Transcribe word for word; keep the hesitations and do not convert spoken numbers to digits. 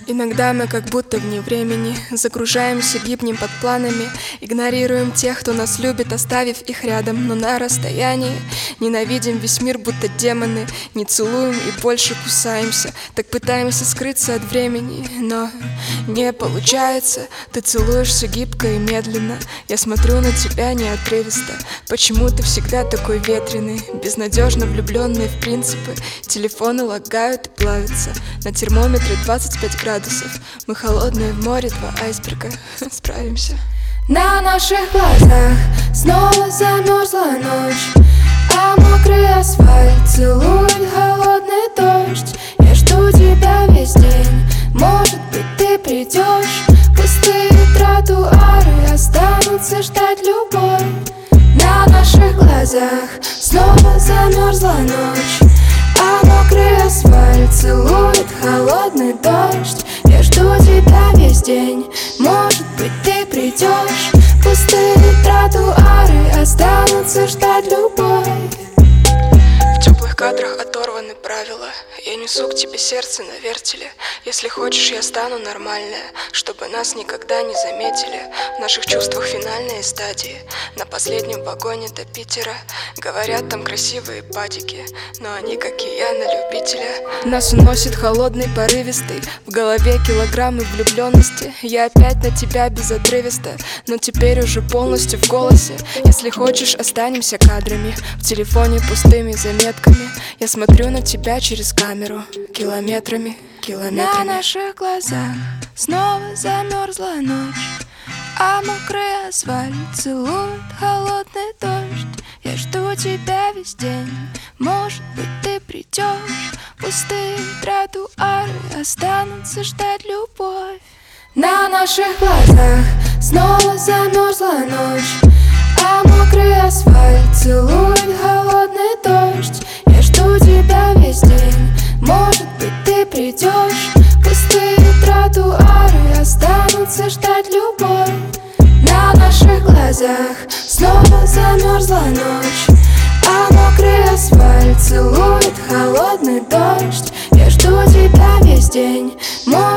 Иногда мы как будто вне времени загружаемся, гибнем под планами, игнорируем тех, кто нас любит, оставив их рядом, но на расстоянии. Ненавидим весь мир, будто демоны, не целуем и больше кусаемся. Так пытаемся скрыться от времени, но не получается. Ты целуешься гибко и медленно, я смотрю на тебя неотрывисто. Почему ты всегда такой ветреный, безнадежно влюбленный в принципы? Телефоны лагают и плавятся, на термометре двадцать пять градусов. Мы холодные в море, два айсберга. Справимся. На наших глазах снова замерзла ночь, а мокрый асфальт целует холодный дождь. Я жду тебя весь день, может быть ты придешь. Пустые тротуары останутся ждать любовь. На наших глазах снова замерзла ночь, а мокрый асфальт целует холодный дождь. Я жду тебя весь день, может быть ты придешь. Пустые тротуары останутся ждать любовь. В теплых кадрах оторваны правила, я несу к тебе сердце на вертеле. Если хочешь, я стану нормальная, чтобы нас никогда не заметили. В наших чувствах финальные стадии, на последнем вагоне до Питера. Говорят, там красивые падики, но они, как и я, на любителя. Нас уносит холодный, порывистый, в голове килограммы влюбленности. Я опять на тебя безотрывисто, но теперь уже полностью в голосе. Если хочешь, останемся кадрами, в телефоне пустыми заметками. Я смотрю на тебя через камеру, километрами, километрами. На наших глазах снова замерзла ночь, а мокрый асфальт целует холодный дождь. Я жду тебя весь день, может быть ты придешь. Пустые тротуары останутся ждать любовь. На наших глазах снова замерзла ночь, а мокрый асфальт целует холодный дождь. Я жду тебя весь день, может быть ты придешь. Пустые тротуары останутся ждать любовь. На наших глазах снова замерзла ночь, а мокрый асфальт целует холодный дождь. Я жду тебя весь день.